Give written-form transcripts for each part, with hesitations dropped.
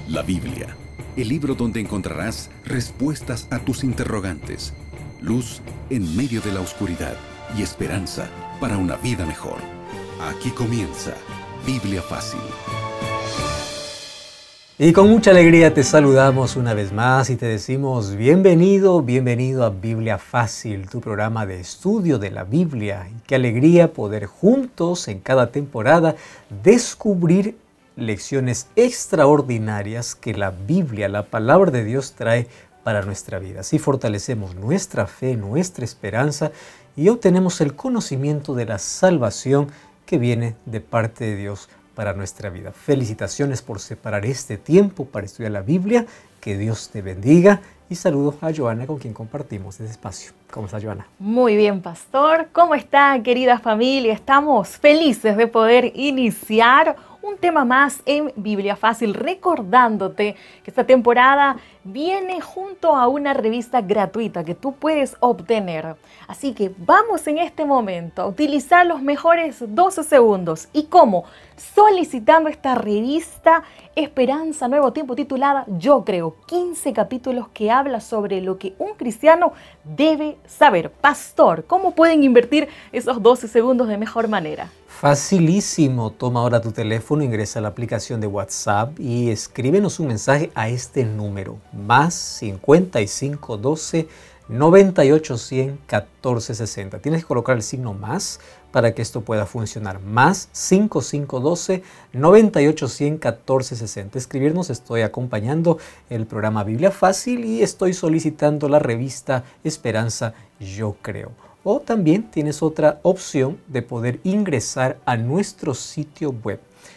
La Biblia, el libro donde encontrarás respuestas a tus interrogantes, luz en medio de la oscuridad y esperanza para una vida mejor. Aquí comienza Biblia Fácil. Y con mucha alegría te saludamos una vez más y te decimos bienvenido a Biblia Fácil, tu programa de estudio de la Biblia. Y qué alegría poder juntos en cada temporada descubrir lecciones extraordinarias que la Biblia, la palabra de Dios, trae para nuestra vida. Así fortalecemos nuestra fe, nuestra esperanza y obtenemos el conocimiento de la salvación que viene de parte de Dios para nuestra vida. Felicitaciones por separar este tiempo para estudiar la Biblia. Que Dios te bendiga. Y saludo a Joana, con quien compartimos este espacio. ¿Cómo está, Joana? Muy bien, pastor. ¿Cómo está, querida familia? Estamos felices de poder iniciar un tema más en Biblia Fácil, recordándote que esta temporada viene junto a una revista gratuita que tú puedes obtener. Así que vamos en este momento a utilizar los mejores 12 segundos. ¿Y cómo? Solicitando esta revista Esperanza Nuevo Tiempo, titulada Yo Creo, 15 capítulos que habla sobre lo que un cristiano debe saber. Pastor, ¿cómo pueden invertir esos 12 segundos de mejor manera? Facilísimo. Toma ahora tu teléfono, ingresa a la aplicación de WhatsApp y escríbenos un mensaje a este número, más 55 12 98 100 14 60. Tienes que colocar el signo más para que esto pueda funcionar. Más 5512 98 100 14 60. Escribirnos, estoy acompañando el programa Biblia Fácil y estoy solicitando la revista Esperanza Yo Creo. O también tienes otra opción de poder ingresar a nuestro sitio web,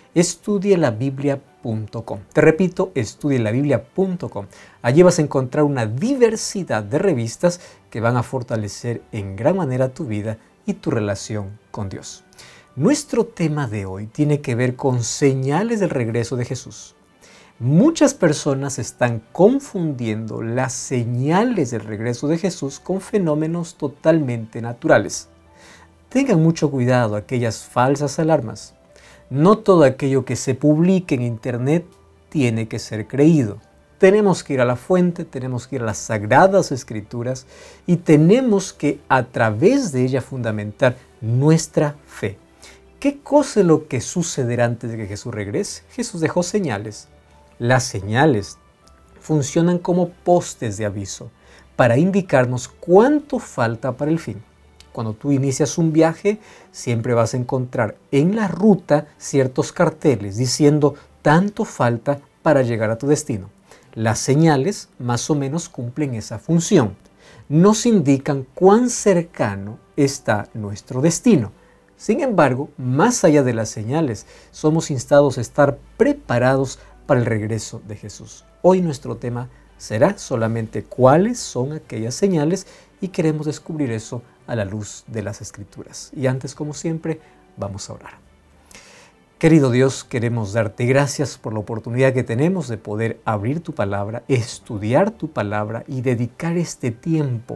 estudielabiblia.com. Te repito, estudielabiblia.com. Allí vas a encontrar una diversidad de revistas que van a fortalecer en gran manera tu vida y tu relación con Dios. Nuestro tema de hoy tiene que ver con señales del regreso de Jesús. Muchas personas están confundiendo las señales del regreso de Jesús con fenómenos totalmente naturales. Tengan mucho cuidado aquellas falsas alarmas. No todo aquello que se publique en internet tiene que ser creído. Tenemos que ir a la fuente, tenemos que ir a las Sagradas Escrituras y tenemos que a través de ella fundamentar nuestra fe. ¿Qué cosa es lo que sucederá antes de que Jesús regrese? Jesús dejó señales. Las señales funcionan como postes de aviso para indicarnos cuánto falta para el fin. Cuando tú inicias un viaje, siempre vas a encontrar en la ruta ciertos carteles diciendo tanto falta para llegar a tu destino. Las señales más o menos cumplen esa función. Nos indican cuán cercano está nuestro destino. Sin embargo, más allá de las señales, somos instados a estar preparados para el regreso de Jesús. Hoy nuestro tema será solamente cuáles son aquellas señales y queremos descubrir eso a la luz de las Escrituras. Y antes, como siempre, vamos a orar. Querido Dios, queremos darte gracias por la oportunidad que tenemos de poder abrir tu palabra, estudiar tu palabra y dedicar este tiempo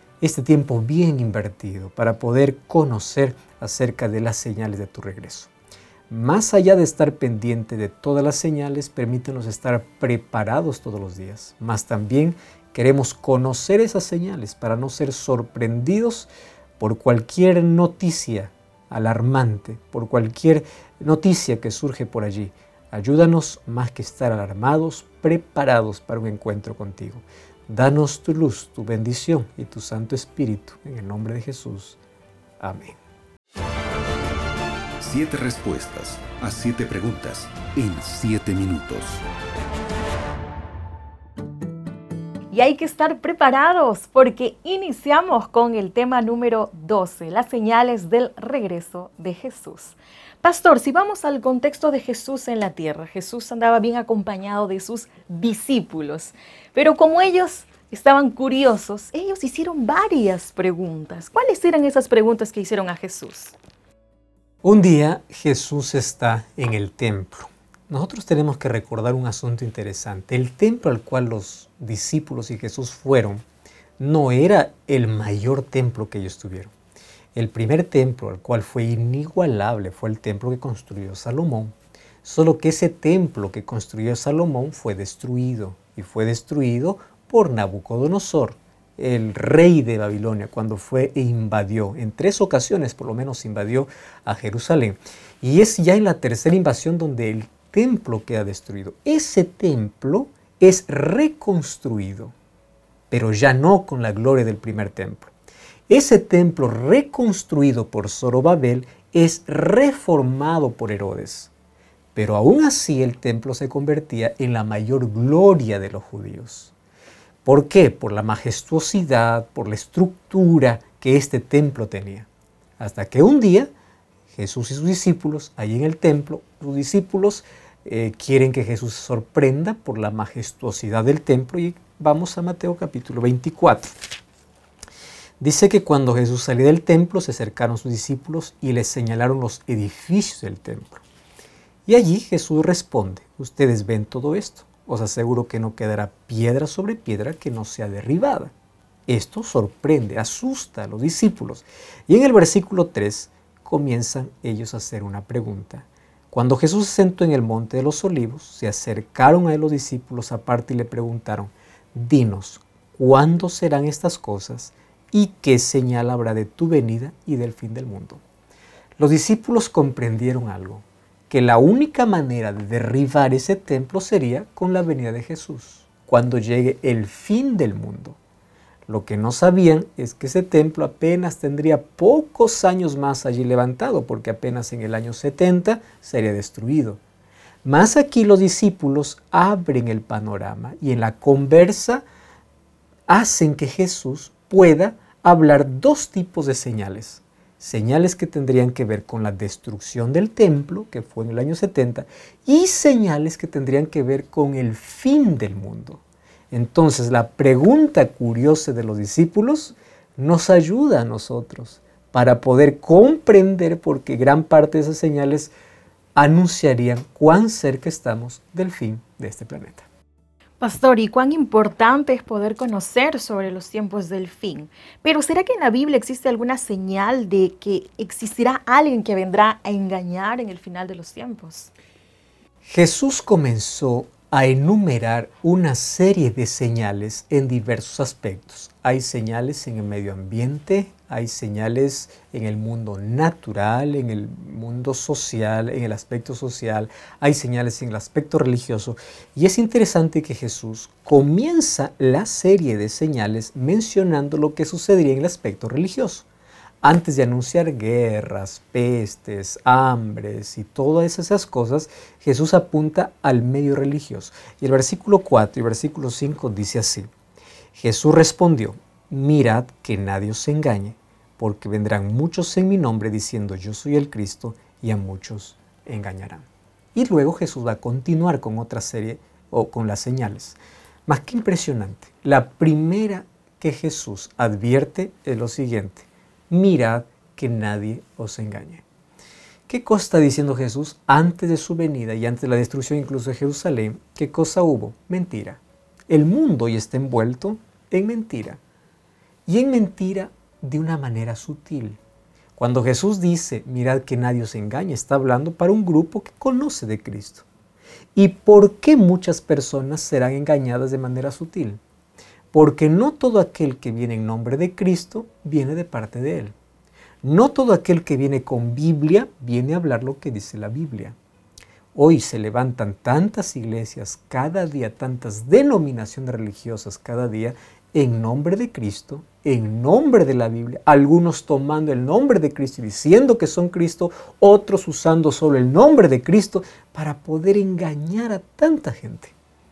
bien invertido para poder conocer acerca de las señales de tu regreso. Más allá de estar pendiente de todas las señales, permítenos estar preparados todos los días. Más también queremos conocer esas señales para no ser sorprendidos por cualquier noticia alarmante, por cualquier noticia que surge por allí. Ayúdanos más que estar alarmados, preparados para un encuentro contigo. Danos tu luz, tu bendición y tu Santo Espíritu. En el nombre de Jesús. Amén. 7 respuestas a 7 preguntas en 7 minutos. Y hay que estar preparados porque iniciamos con el tema número 12, las señales del regreso de Jesús. Pastor, si vamos al contexto de Jesús en la tierra, Jesús andaba bien acompañado de sus discípulos, pero como ellos estaban curiosos, ellos hicieron varias preguntas. ¿Cuáles eran esas preguntas que hicieron a Jesús? Un día Jesús está en el templo. Nosotros tenemos que recordar un asunto interesante. El templo al cual los discípulos y Jesús fueron no era el mayor templo que ellos tuvieron. El primer templo al cual fue inigualable fue el templo que construyó Salomón. solo que ese templo que construyó Salomón fue destruido, y fue destruido por Nabucodonosor, el rey de Babilonia, cuando fue e invadió, en 3 ocasiones por lo menos invadió a Jerusalén. Y es ya en la tercera invasión donde el templo queda destruido. Ese templo es reconstruido, pero ya no con la gloria del primer templo. Ese templo reconstruido por Zorobabel es reformado por Herodes. Pero aún así el templo se convertía en la mayor gloria de los judíos. ¿Por qué? Por la majestuosidad, por la estructura que este templo tenía. Hasta que un día Jesús y sus discípulos, ahí en el templo, sus discípulos quieren que Jesús se sorprenda por la majestuosidad del templo, y vamos a Mateo capítulo 24. Dice que cuando Jesús salió del templo se acercaron sus discípulos y les señalaron los edificios del templo. Y allí Jesús responde: ustedes ven todo esto, os aseguro que no quedará piedra sobre piedra que no sea derribada. Esto sorprende, asusta a los discípulos. Y en el versículo 3 comienzan ellos a hacer una pregunta. Cuando Jesús se sentó en el monte de los olivos, se acercaron a él los discípulos aparte y le preguntaron: dinos, ¿cuándo serán estas cosas? ¿Y qué señal habrá de tu venida y del fin del mundo? Los discípulos comprendieron algo, que la única manera de derribar ese templo sería con la venida de Jesús, cuando llegue el fin del mundo. Lo que no sabían es que ese templo apenas tendría pocos años más allí levantado, porque apenas en el año 70 sería destruido. Más aquí los discípulos abren el panorama y en la conversa hacen que Jesús pueda hablar 2 tipos de señales. Señales que tendrían que ver con la destrucción del templo, que fue en el año 70, y señales que tendrían que ver con el fin del mundo. Entonces, la pregunta curiosa de los discípulos nos ayuda a nosotros para poder comprender, porque gran parte de esas señales anunciarían cuán cerca estamos del fin de este planeta. Pastor, ¿y cuán importante es poder conocer sobre los tiempos del fin? Pero ¿será que en la Biblia existe alguna señal de que existirá alguien que vendrá a engañar en el final de los tiempos? Jesús comenzó a enumerar una serie de señales en diversos aspectos. Hay señales en el medio ambiente, hay señales en el mundo natural, en el mundo social, en el aspecto social, hay señales en el aspecto religioso. Y es interesante que Jesús comienza la serie de señales mencionando lo que sucedería en el aspecto religioso. Antes de anunciar guerras, pestes, hambres y todas esas cosas, Jesús apunta al medio religioso. Y el versículo 4 y versículo 5 dice así: Jesús respondió: mirad que nadie os engañe, porque vendrán muchos en mi nombre diciendo yo soy el Cristo, y a muchos engañarán. Y luego Jesús va a continuar con otra serie o con las señales. Más que impresionante, la primera que Jesús advierte es lo siguiente: mirad que nadie os engañe. ¿Qué cosa está diciendo Jesús antes de su venida y antes de la destrucción incluso de Jerusalén? ¿Qué cosa hubo? Mentira. El mundo hoy está envuelto en mentira. Y en mentira de una manera sutil. Cuando Jesús dice, mirad que nadie os engañe, está hablando para un grupo que conoce de Cristo. ¿Y por qué muchas personas serán engañadas de manera sutil? Porque no todo aquel que viene en nombre de Cristo viene de parte de Él. No todo aquel que viene con Biblia viene a hablar lo que dice la Biblia. Hoy se levantan tantas iglesias cada día, tantas denominaciones religiosas cada día, en nombre de Cristo, en nombre de la Biblia, algunos tomando el nombre de Cristo y diciendo que son Cristo, otros usando solo el nombre de Cristo para poder engañar a tanta gente.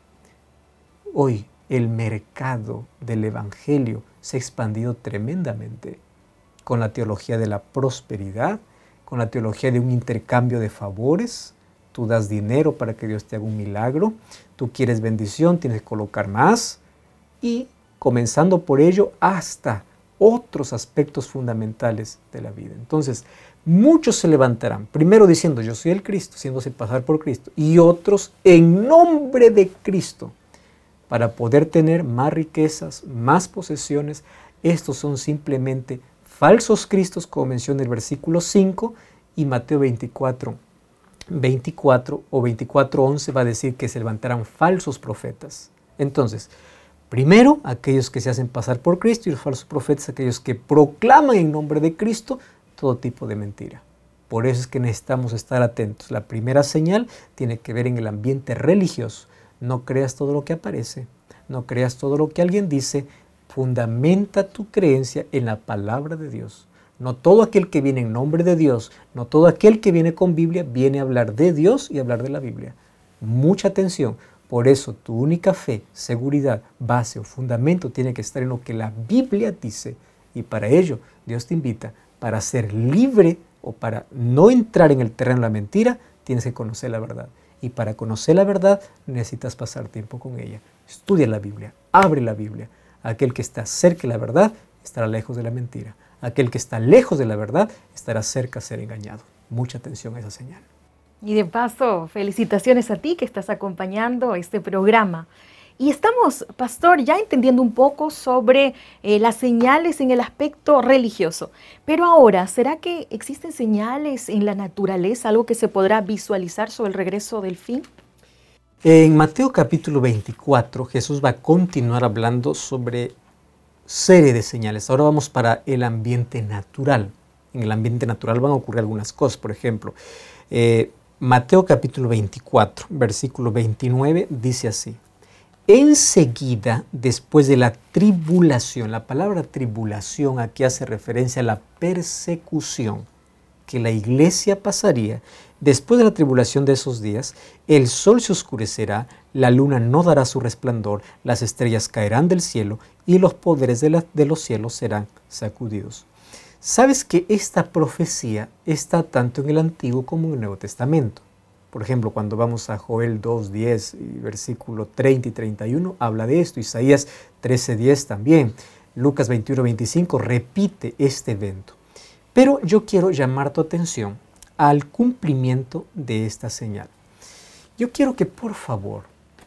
Hoy el mercado del Evangelio se ha expandido tremendamente con la teología de la prosperidad, con la teología de un intercambio de favores. Tú das dinero para que Dios te haga un milagro, tú quieres bendición, tienes que colocar más, y comenzando por ello hasta otros aspectos fundamentales de la vida. Entonces, muchos se levantarán, primero diciendo yo soy el Cristo, haciéndose pasar por Cristo, y otros en nombre de Cristo, para poder tener más riquezas, más posesiones. Estos son simplemente falsos cristos, como menciona el versículo 5 y Mateo 24, 24 o 24:11 va a decir que se levantarán falsos profetas. Entonces, primero, aquellos que se hacen pasar por Cristo, y los falsos profetas, aquellos que proclaman en nombre de Cristo todo tipo de mentira. Por eso es que necesitamos estar atentos. La primera señal tiene que ver en el ambiente religioso. No creas todo lo que aparece, no creas todo lo que alguien dice, fundamenta tu creencia en la palabra de Dios. No todo aquel que viene en nombre de Dios, no todo aquel que viene con Biblia, viene a hablar de Dios y hablar de la Biblia. Mucha atención. Por eso tu única fe, seguridad, base o fundamento tiene que estar en lo que la Biblia dice. Y para ello Dios te invita, para ser libre o para no entrar en el terreno de la mentira, tienes que conocer la verdad. Y para conocer la verdad necesitas pasar tiempo con ella. Estudia la Biblia, abre la Biblia. Aquel que está cerca de la verdad estará lejos de la mentira. Aquel que está lejos de la verdad estará cerca de ser engañado. Mucha atención a esa señal. Y de paso, felicitaciones a ti que estás acompañando este programa. Y estamos, pastor, ya entendiendo un poco sobre las señales en el aspecto religioso. Pero ahora, ¿será que existen señales en la naturaleza, algo que se podrá visualizar sobre el regreso del fin? En Mateo capítulo 24, Jesús va a continuar hablando sobre serie de señales. Ahora vamos para el ambiente natural. En el ambiente natural van a ocurrir algunas cosas. Por ejemplo, Mateo capítulo 24, versículo 29 dice así: enseguida, después de la tribulación, la palabra tribulación aquí hace referencia a la persecución que la iglesia pasaría. Después de la tribulación de esos días, el sol se oscurecerá, la luna no dará su resplandor, las estrellas caerán del cielo y los poderes de los cielos serán sacudidos. ¿Sabes que esta profecía está tanto en el Antiguo como en el Nuevo Testamento? Por ejemplo, cuando vamos a Joel 2:10 y versículo 30 y 31, habla de esto. Isaías 13:10 también. Lucas 21:25 repite este evento. Pero yo quiero llamar tu atención al cumplimiento de esta señal. Yo quiero que por favor,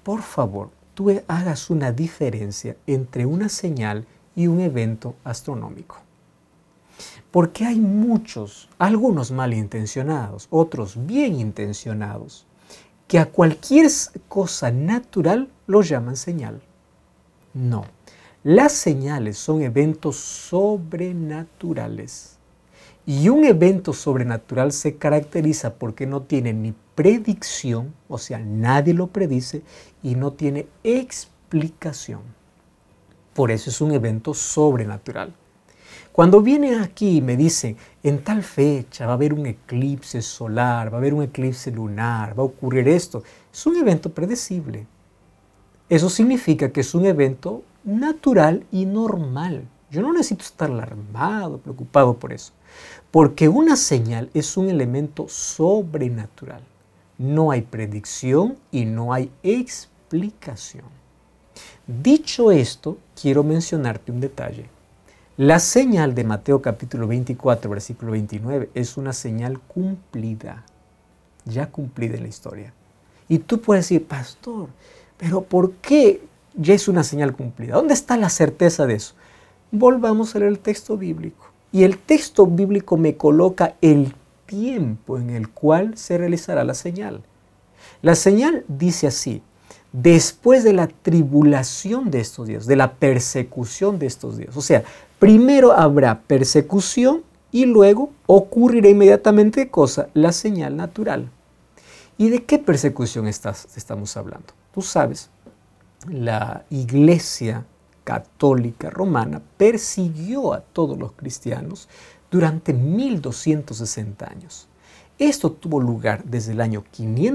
tú hagas una diferencia entre una señal y un evento astronómico. Porque hay muchos, algunos malintencionados, otros bien intencionados, que a cualquier cosa natural lo llaman señal. No, las señales son eventos sobrenaturales. Y un evento sobrenatural se caracteriza porque no tiene ni predicción, o sea, nadie lo predice, y no tiene explicación. Por eso es un evento sobrenatural. Cuando vienen aquí y me dicen, en tal fecha va a haber un eclipse solar, va a haber un eclipse lunar, va a ocurrir esto, es un evento predecible. Eso significa que es un evento natural y normal. Yo no necesito estar alarmado, preocupado por eso. Porque una señal es un elemento sobrenatural. No hay predicción y no hay explicación. Dicho esto, quiero mencionarte un detalle. La señal de Mateo capítulo 24, versículo 29 es una señal cumplida, ya cumplida en la historia. Y tú puedes decir, pastor, pero ¿por qué ya es una señal cumplida? ¿Dónde está la certeza de eso? Volvamos a leer el texto bíblico. Y el texto bíblico me coloca el tiempo en el cual se realizará la señal. La señal dice así: después de la tribulación de estos días, de la persecución de estos días. O sea, primero habrá persecución y luego ocurrirá inmediatamente, ¿qué cosa? La señal natural. ¿Y de qué persecución estamos hablando? Tú sabes, la iglesia católica romana persiguió a todos los cristianos durante 1260 años. Esto tuvo lugar desde el año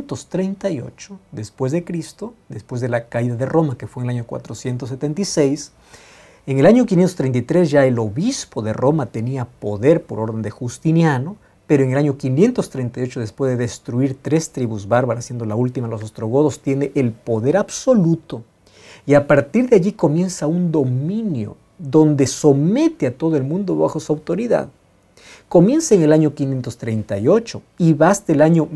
538 después de Cristo, después de la caída de Roma, que fue en el año 476. En el año 533 ya el obispo de Roma tenía poder por orden de Justiniano, pero en el año 538, después de destruir 3 tribus bárbaras, siendo la última los ostrogodos, tiene el poder absoluto. Y a partir de allí comienza un dominio donde somete a todo el mundo bajo su autoridad. comienza en el año 538 y va hasta el año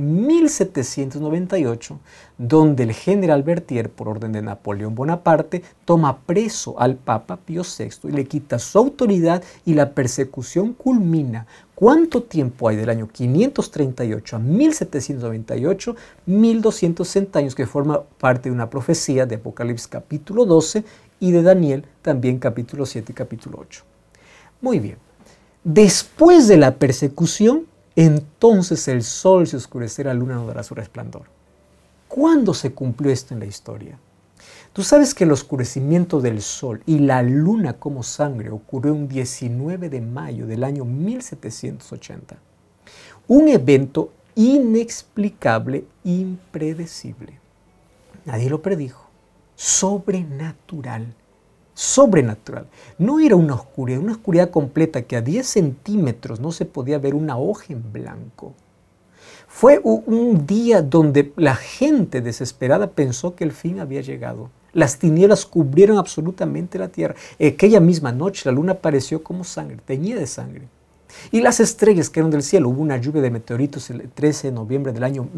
1798, donde el general Berthier, por orden de Napoleón Bonaparte, toma preso al Papa Pío VI y le quita su autoridad y la persecución culmina. ¿Cuánto tiempo hay del año 538 a 1798? 1260 años, que forma parte de una profecía de Apocalipsis capítulo 12 y de Daniel también capítulo 7 y capítulo 8. Muy bien. Después de la persecución, entonces el sol se oscurecerá, la luna no dará su resplandor. ¿Cuándo se cumplió esto en la historia? Tú sabes que el oscurecimiento del sol y la luna como sangre ocurrió un 19 de mayo del año 1780. Un evento inexplicable, impredecible. Nadie lo predijo. Sobrenatural. Sobrenatural. No era una oscuridad completa que a 10 centímetros no se podía ver una hoja en blanco. Fue un día donde la gente desesperada pensó que el fin había llegado. Las tinieblas cubrieron absolutamente la tierra. Aquella misma noche la luna apareció como sangre, teñida de sangre. Y las estrellas cayeron del cielo. Hubo una lluvia de meteoritos el 13 de noviembre del año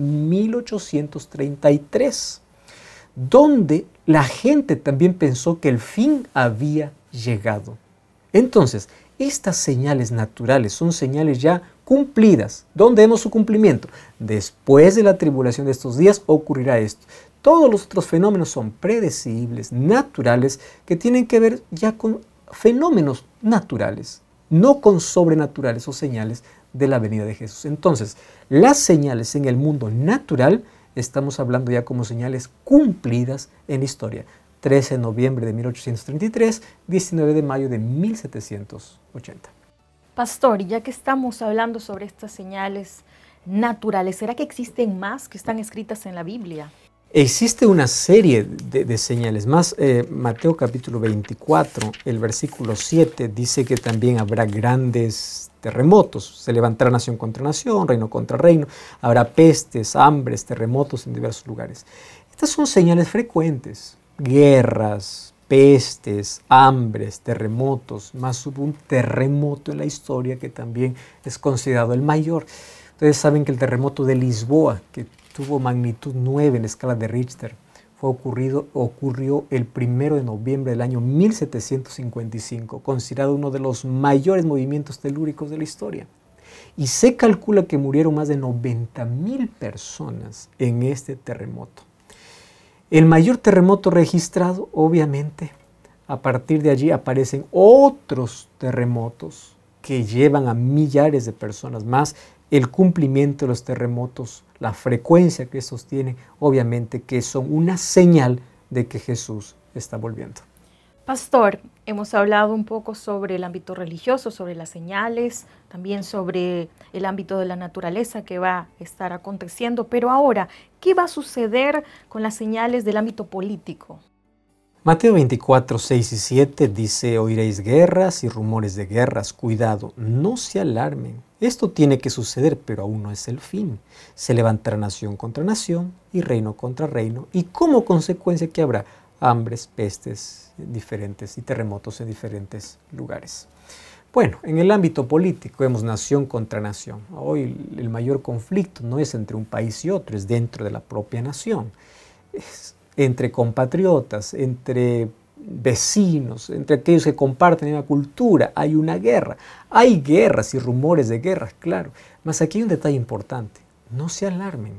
1833. Donde la gente también pensó que el fin había llegado. Entonces, estas señales naturales son señales ya cumplidas. ¿Dónde vemos su cumplimiento? Después de la tribulación de estos días ocurrirá esto. Todos los otros fenómenos son predecibles, naturales, que tienen que ver ya con fenómenos naturales, no con sobrenaturales o señales de la venida de Jesús. Entonces, las señales en el mundo natural estamos hablando ya como señales cumplidas en la historia. 13 de noviembre de 1833, 19 de mayo de 1780. Pastor, ya que estamos hablando sobre estas señales naturales, ¿será que existen más que están escritas en la Biblia? Existe una serie de señales más. Mateo capítulo 24, el versículo 7 dice que también habrá grandes terremotos. Se levantará nación contra nación, reino contra reino. Habrá pestes, hambres, terremotos en diversos lugares. Estas son señales frecuentes. Guerras, pestes, hambres, terremotos. Más hubo un terremoto en la historia que también es considerado el mayor. Ustedes saben que el terremoto de Lisboa, que tuvo magnitud 9 en la escala de Richter, ocurrió el 1 de noviembre del año 1755, considerado uno de los mayores movimientos telúricos de la historia. Y se calcula que murieron más de 90,000 personas en este terremoto. El mayor terremoto registrado, obviamente, a partir de allí aparecen otros terremotos que llevan a millares de personas más. El cumplimiento de los terremotos, la frecuencia que estos tienen, obviamente que son una señal de que Jesús está volviendo. Pastor, hemos hablado un poco sobre el ámbito religioso, sobre las señales, también sobre el ámbito de la naturaleza que va a estar aconteciendo, pero ahora, ¿qué va a suceder con las señales del ámbito político? Mateo 24, 6 y 7 dice: oiréis guerras y rumores de guerras, cuidado, no se alarmen. Esto tiene que suceder, pero aún no es el fin. Se levantará nación contra nación y reino contra reino, y como consecuencia que habrá hambres, pestes diferentes y terremotos en diferentes lugares. Bueno, en el ámbito político vemos nación contra nación. Hoy el mayor conflicto no es entre un país y otro, es dentro de la propia nación. Es entre compatriotas, entre vecinos, entre aquellos que comparten una cultura. Hay una guerra. Hay guerras y rumores de guerras, claro. Mas aquí hay un detalle importante. No se alarmen.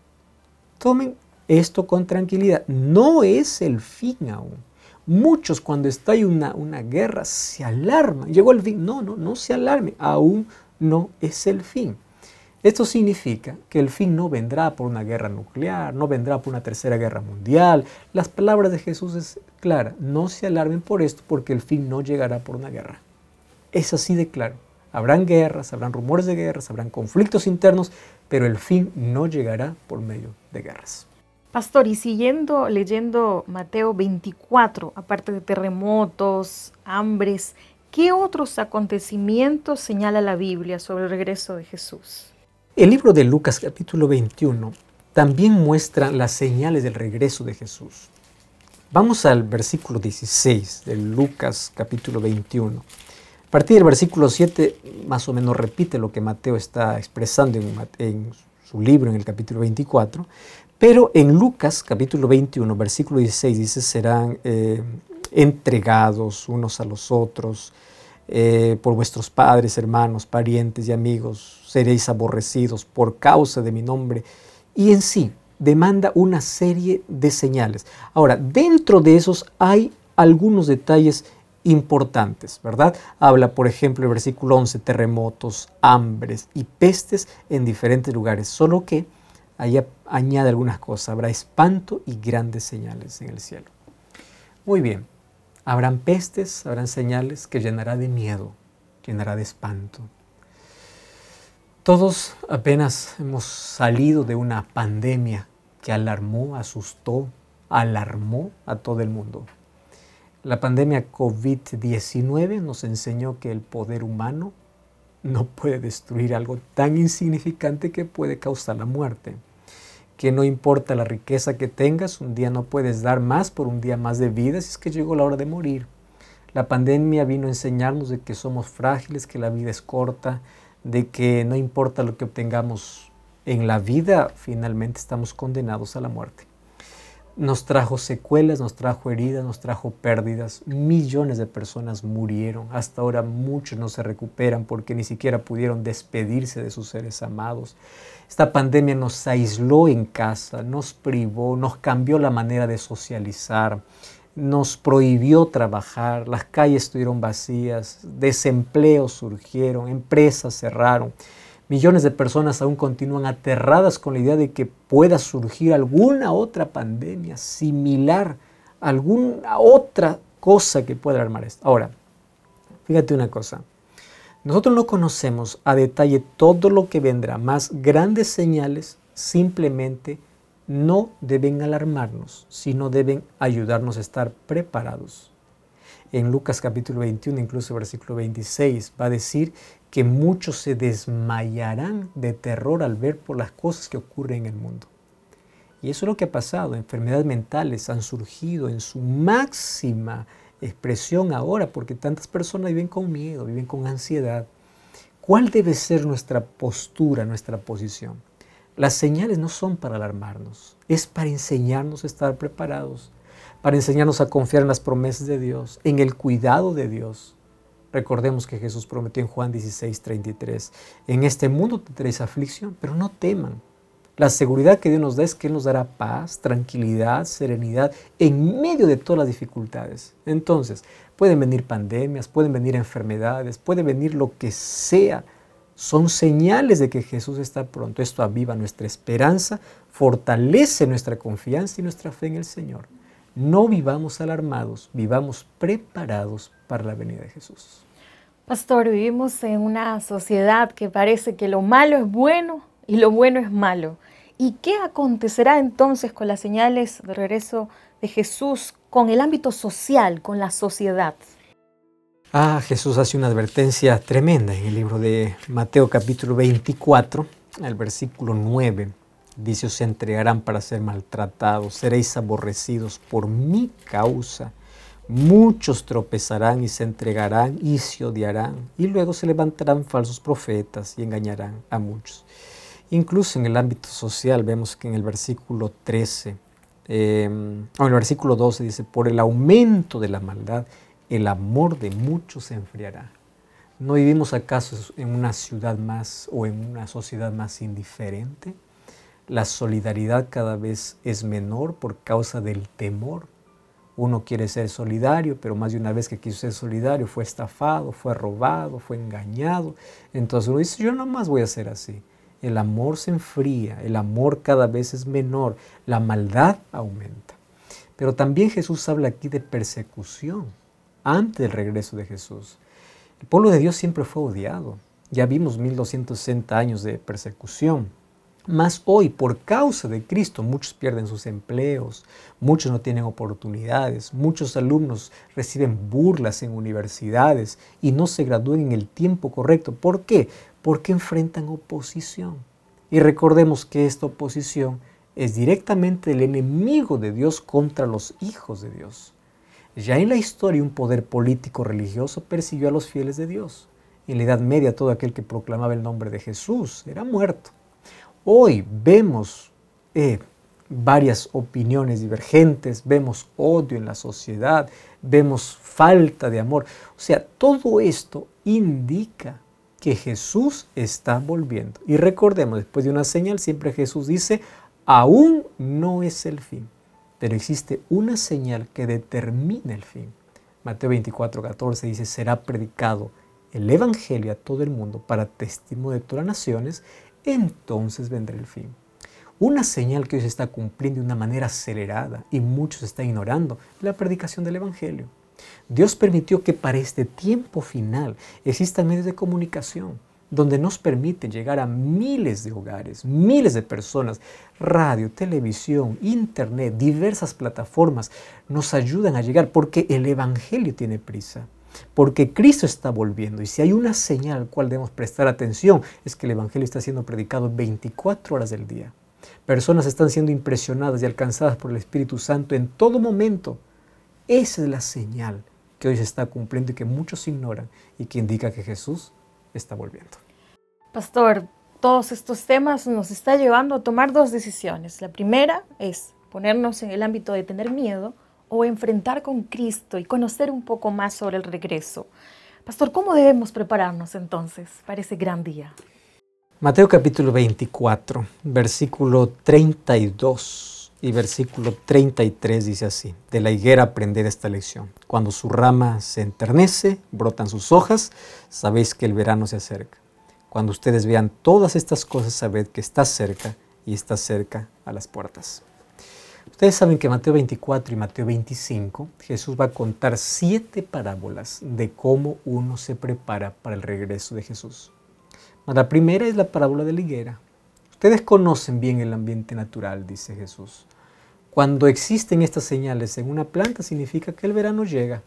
Tomen esto con tranquilidad. No es el fin aún. Muchos cuando está ahí una guerra se alarman. Llegó el fin. No se alarmen. Aún no es el fin. Esto significa que el fin no vendrá por una guerra nuclear, no vendrá por una tercera guerra mundial. Las palabras de Jesús es clara: no se alarmen por esto, porque el fin no llegará por una guerra. Es así de claro. Habrán guerras, habrán rumores de guerras, habrán conflictos internos, pero el fin no llegará por medio de guerras. Pastor, y siguiendo leyendo Mateo 24, aparte de terremotos, hambres, ¿qué otros acontecimientos señala la Biblia sobre el regreso de Jesús? El libro de Lucas capítulo 21 también muestra las señales del regreso de Jesús. Vamos al versículo 16 de Lucas capítulo 21. A partir del versículo 7, más o menos repite lo que Mateo está expresando en su libro, en el capítulo 24, pero en Lucas, capítulo 21, versículo 16, dice, serán entregados unos a los otros, por vuestros padres, hermanos, parientes y amigos, seréis aborrecidos por causa de mi nombre. Y en sí, demanda una serie de señales. Ahora, dentro de esos hay algunos detalles importantes, ¿verdad? Habla, por ejemplo, el versículo 11, terremotos, hambres y pestes en diferentes lugares, solo que ahí añade algunas cosas. Habrá espanto y grandes señales en el cielo. Muy bien, habrán pestes, habrán señales que llenará de miedo, llenará de espanto. Todos apenas hemos salido de una pandemia que alarmó, asustó, alarmó a todo el mundo. La pandemia COVID-19 nos enseñó que el poder humano no puede destruir algo tan insignificante que puede causar la muerte. Que no importa la riqueza que tengas, un día no puedes dar más por un día más de vida si es que llegó la hora de morir. La pandemia vino a enseñarnos de que somos frágiles, que la vida es corta, de que no importa lo que obtengamos en la vida, finalmente estamos condenados a la muerte. Nos trajo secuelas, nos trajo heridas, nos trajo pérdidas. Millones de personas murieron. Hasta ahora muchos no se recuperan porque ni siquiera pudieron despedirse de sus seres amados. Esta pandemia nos aisló en casa, nos privó, nos cambió la manera de socializar, nos prohibió trabajar, las calles estuvieron vacías, desempleos surgieron, empresas cerraron. Millones de personas aún continúan aterradas con la idea de que pueda surgir alguna otra pandemia similar, alguna otra cosa que pueda armar esto. Ahora, fíjate una cosa. Nosotros no conocemos a detalle todo lo que vendrá, más grandes señales simplemente no deben alarmarnos, sino deben ayudarnos a estar preparados. En Lucas capítulo 21, incluso versículo 26, va a decir que muchos se desmayarán de terror al ver por las cosas que ocurren en el mundo. Y eso es lo que ha pasado. Enfermedades mentales han surgido en su máxima expresión ahora porque tantas personas viven con miedo, viven con ansiedad. ¿Cuál debe ser nuestra postura, nuestra posición? Las señales no son para alarmarnos, es para enseñarnos a estar preparados, para enseñarnos a confiar en las promesas de Dios, en el cuidado de Dios. Recordemos que Jesús prometió en Juan 16:33, en este mundo tendréis aflicción, pero no teman. La seguridad que Dios nos da es que Él nos dará paz, tranquilidad, serenidad en medio de todas las dificultades. Entonces, pueden venir pandemias, pueden venir enfermedades, puede venir lo que sea. Son señales de que Jesús está pronto. Esto aviva nuestra esperanza, fortalece nuestra confianza y nuestra fe en el Señor. No vivamos alarmados, vivamos preparados para la venida de Jesús. Pastor, vivimos en una sociedad que parece que lo malo es bueno y lo bueno es malo. ¿Y qué acontecerá entonces con las señales de regreso de Jesús, con el ámbito social, con la sociedad? Jesús hace una advertencia tremenda en el libro de Mateo capítulo 24, el versículo 9. Dice, os entregarán para ser maltratados, seréis aborrecidos por mi causa. Muchos tropezarán y se entregarán y se odiarán. Y luego se levantarán falsos profetas y engañarán a muchos. Incluso en el ámbito social vemos que en el versículo 13, en el versículo 12 dice, por el aumento de la maldad, el amor de muchos se enfriará. ¿No vivimos acaso en una ciudad más o en una sociedad más indiferente? La solidaridad cada vez es menor por causa del temor. Uno quiere ser solidario, pero más de una vez que quiso ser solidario fue estafado, fue robado, fue engañado. Entonces uno dice, yo no más voy a ser así. El amor se enfría, el amor cada vez es menor, la maldad aumenta. Pero también Jesús habla aquí de persecución antes del regreso de Jesús. El pueblo de Dios siempre fue odiado. Ya vimos 1260 años de persecución. Mas hoy, por causa de Cristo, muchos pierden sus empleos, muchos no tienen oportunidades, muchos alumnos reciben burlas en universidades y no se gradúan en el tiempo correcto. ¿Por qué? Porque enfrentan oposición. Y recordemos que esta oposición es directamente el enemigo de Dios contra los hijos de Dios. Ya en la historia un poder político religioso persiguió a los fieles de Dios. En la Edad Media todo aquel que proclamaba el nombre de Jesús era muerto. Hoy vemos varias opiniones divergentes, vemos odio en la sociedad, vemos falta de amor. O sea, todo esto indica que Jesús está volviendo. Y recordemos, después de una señal, siempre Jesús dice, aún no es el fin, pero existe una señal que determina el fin. Mateo 24:14 dice, será predicado el Evangelio a todo el mundo para testimonio de todas las naciones, entonces vendrá el fin. Una señal que hoy se está cumpliendo de una manera acelerada y muchos están ignorando, la predicación del Evangelio. Dios permitió que para este tiempo final existan medios de comunicación donde nos permiten llegar a miles de hogares, miles de personas. Radio, televisión, internet, diversas plataformas nos ayudan a llegar porque el Evangelio tiene prisa, porque Cristo está volviendo. Y si hay una señal al cual debemos prestar atención, es que el Evangelio está siendo predicado 24 horas del día. Personas están siendo impresionadas y alcanzadas por el Espíritu Santo en todo momento. Esa es la señal que hoy se está cumpliendo y que muchos ignoran y que indica que Jesús está volviendo. Pastor, todos estos temas nos está llevando a tomar dos decisiones. La primera es ponernos en el ámbito de tener miedo o enfrentar con Cristo y conocer un poco más sobre el regreso. Pastor, ¿cómo debemos prepararnos entonces para ese gran día? Mateo capítulo 24, versículo 32 y versículo 33 dice así: de la higuera aprended esta lección. Cuando su rama se enternece, brotan sus hojas, sabéis que el verano se acerca. Cuando ustedes vean todas estas cosas, sabed que está cerca y está cerca a las puertas. Ustedes saben que Mateo 24 y Mateo 25, Jesús va a contar 7 parábolas de cómo uno se prepara para el regreso de Jesús. La primera es la parábola de la higuera. Ustedes conocen bien el ambiente natural, dice Jesús. Cuando existen estas señales en una planta, significa que el verano llega.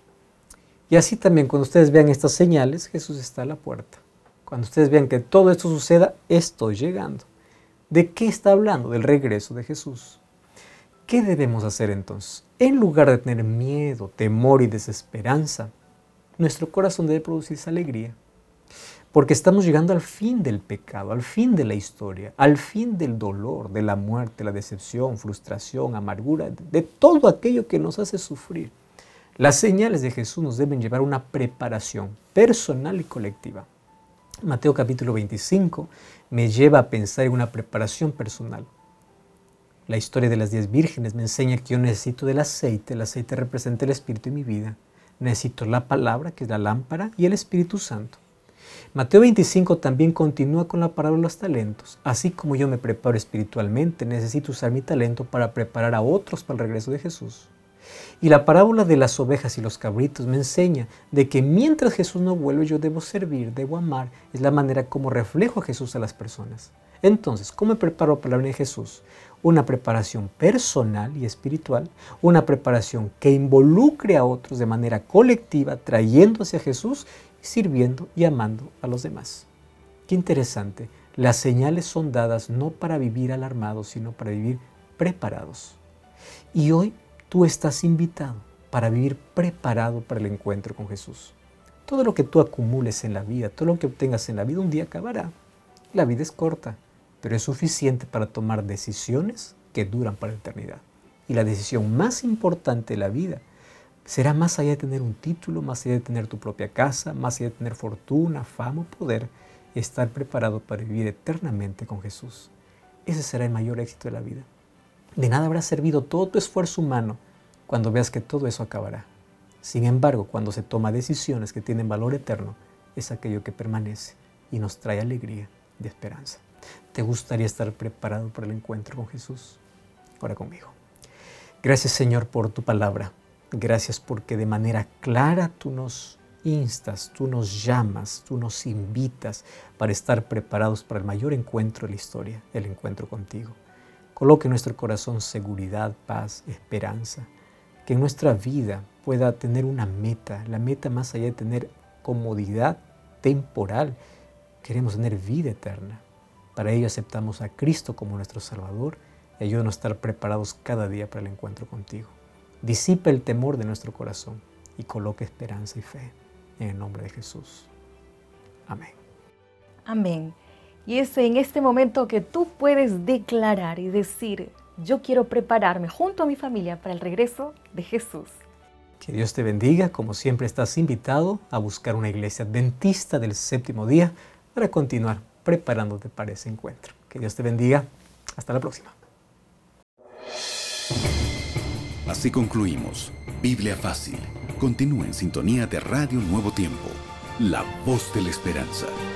Y así también, cuando ustedes vean estas señales, Jesús está a la puerta. Cuando ustedes vean que todo esto suceda, estoy llegando. ¿De qué está hablando? Del regreso de Jesús. ¿Qué debemos hacer entonces? En lugar de tener miedo, temor y desesperanza, nuestro corazón debe producirse alegría. Porque estamos llegando al fin del pecado, al fin de la historia, al fin del dolor, de la muerte, la decepción, frustración, amargura, de todo aquello que nos hace sufrir. Las señales de Jesús nos deben llevar a una preparación personal y colectiva. Mateo capítulo 25 me lleva a pensar en una preparación personal. La historia de las 10 vírgenes me enseña que yo necesito del aceite. El aceite representa el Espíritu en mi vida. Necesito la palabra, que es la lámpara, y el Espíritu Santo. Mateo 25 también continúa con la parábola de los talentos. Así como yo me preparo espiritualmente, necesito usar mi talento para preparar a otros para el regreso de Jesús. Y la parábola de las ovejas y los cabritos me enseña de que mientras Jesús no vuelve, yo debo servir, debo amar. Es la manera como reflejo a Jesús a las personas. Entonces, ¿cómo me preparo para la venida de Jesús? Una preparación personal y espiritual, una preparación que involucre a otros de manera colectiva, trayendo hacia Jesús, sirviendo y amando a los demás. Qué interesante. Las señales son dadas no para vivir alarmados, sino para vivir preparados. Y hoy tú estás invitado para vivir preparado para el encuentro con Jesús. Todo lo que tú acumules en la vida, todo lo que obtengas en la vida, un día acabará. La vida es corta, pero es suficiente para tomar decisiones que duran para la eternidad. Y la decisión más importante de la vida será más allá de tener un título, más allá de tener tu propia casa, más allá de tener fortuna, fama o poder, estar preparado para vivir eternamente con Jesús. Ese será el mayor éxito de la vida. De nada habrá servido todo tu esfuerzo humano cuando veas que todo eso acabará. Sin embargo, cuando se toma decisiones que tienen valor eterno, es aquello que permanece y nos trae alegría y esperanza. ¿Te gustaría estar preparado para el encuentro con Jesús? Ora conmigo. Gracias, Señor, por tu palabra. Gracias porque de manera clara tú nos instas, tú nos llamas, tú nos invitas para estar preparados para el mayor encuentro de la historia, el encuentro contigo. Coloque en nuestro corazón seguridad, paz, esperanza, que en nuestra vida pueda tener una meta, la meta más allá de tener comodidad temporal, queremos tener vida eterna. Para ello aceptamos a Cristo como nuestro Salvador y ayúdanos a estar preparados cada día para el encuentro contigo. disipe el temor de nuestro corazón y coloque esperanza y fe en el nombre de Jesús. Amén. Amén. Y es en este momento que tú puedes declarar y decir: yo quiero prepararme junto a mi familia para el regreso de Jesús. Que Dios te bendiga. Como siempre, estás invitado a buscar una iglesia adventista del séptimo día para continuar preparándote para ese encuentro. Que Dios te bendiga. Hasta la próxima. Así concluimos Biblia Fácil. Continúa en sintonía de Radio Nuevo Tiempo, la voz de la esperanza.